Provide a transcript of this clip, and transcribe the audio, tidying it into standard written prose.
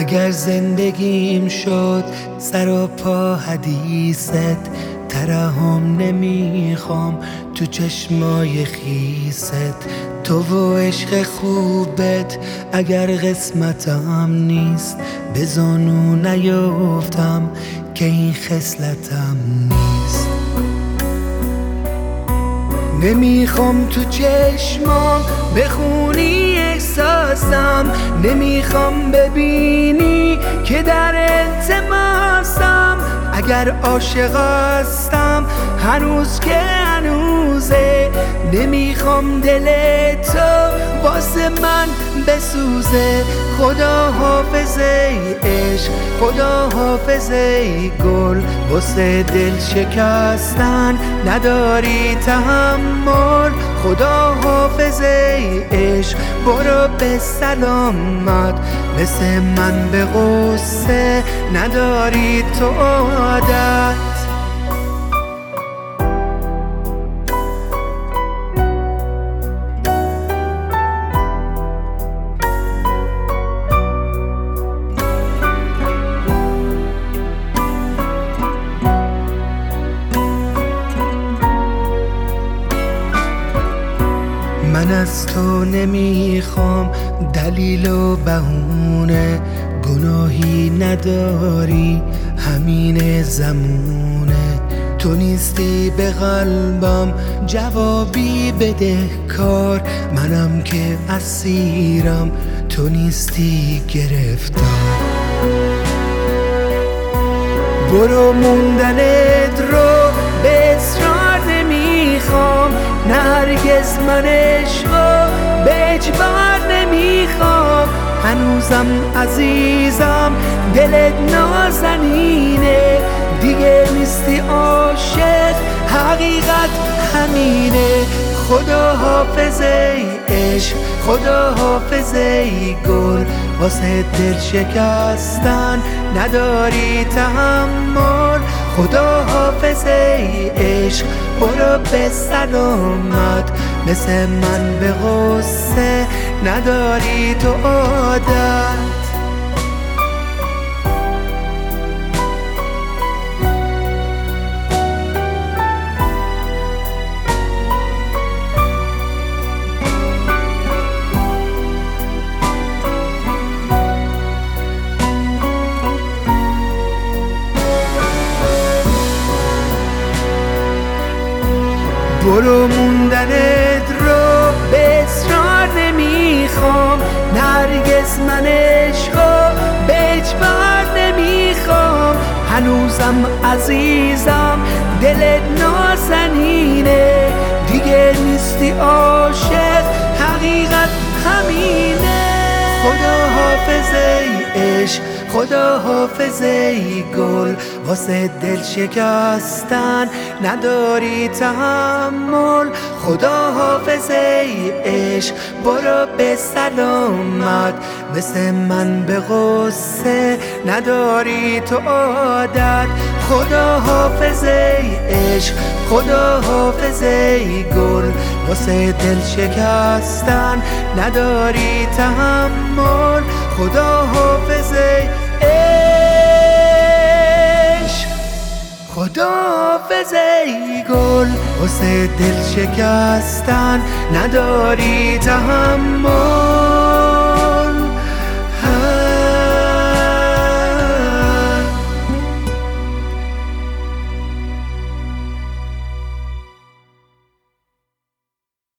اگر زندگیم شد سر و پا حدیثت، ترحم نمیخوام تو چشمای خیست. تو و عشق خوبت اگر قسمتم نیست، به زانو نیفتم که این خصلتم نیست. نمیخوام تو چشمام بخونی احساسم، نمیخوام ببینی که در التماسم. اگر عاشق هستم هنوز که هنوزه، نمیخوام دل تو واسه من بسوزه. خدا حافظ ای عشق، خدا حافظ ای گل، واسه دل شکستن نداری تحمل. خدا حافظ ای عشق، برو به سلامت، مثل من به غصه نداری تو عادت. من از تو نمیخوام دلیل و بهونه، گناهی نداری همین زمونه. تو نیستی به قلبم جوابی بده کار، منم که اسیرم تو نیستی گرفتار. برو موندنت رو به اصرار نمیخوام، نه هرگز من عشقو به اجبار نمیخوام. هنوزم عزیزم دلت نازنینه، دیگه نیستی عاشق حقیقت همینه. خدا حافظ ای عشق، خدا حافظ ای گل، واسه دل شکستن نداری تحمل. خدا حافظ ای عشق، برو به سلامت، مثل من به غصه نداری تو عادت. برو موندنت رو به اصرار نمیخوام، نه هرگز من عشقو به اجبار نمیخوام. هنوزم عزیزم دلت نازنینه، دیگه نیستی عاشق حقیقت همینه. خدا حافظ ای عشق، خدا حافظ ای گل، واسه دل شکستن نداری تحمل. خدا حافظ ای عشق، برو به سلامت، مثل من به غصه نداری تو عادت. خدا حافظ ای عشق، خدا حافظ ای گل، واسه دل شکستن نداری تحمل. خدا حافظ ای عشق، خدا حافظ ای گل، واسه دل شکستن نداری تحمل.